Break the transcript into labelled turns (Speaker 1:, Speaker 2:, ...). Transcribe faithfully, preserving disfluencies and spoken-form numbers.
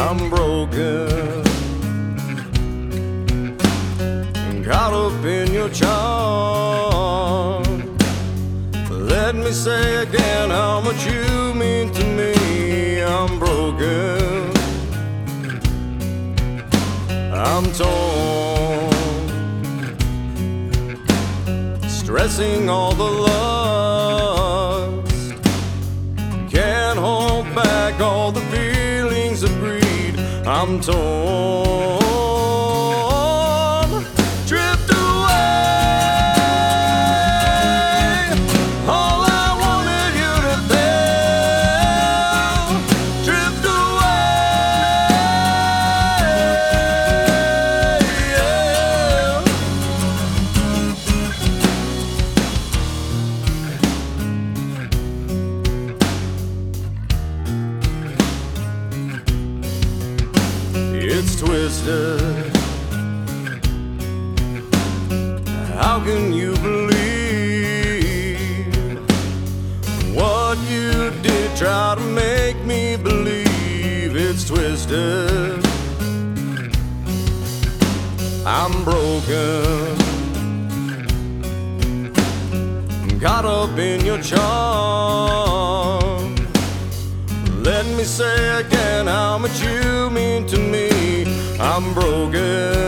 Speaker 1: I'm broken, caught up in your charm. Let me say again how much you mean to me. I'm broken, I'm torn, stressing all the lust, can't hold back all the feelings of greed. I'm torn, drift away, all I wanted you to feel. Drift away, yeah. It's twisted. How can you believe what you did? Try to make me believe. It's twisted. I'm broken, caught up in your charm. Let me say again how much you mean to me. I'm broken,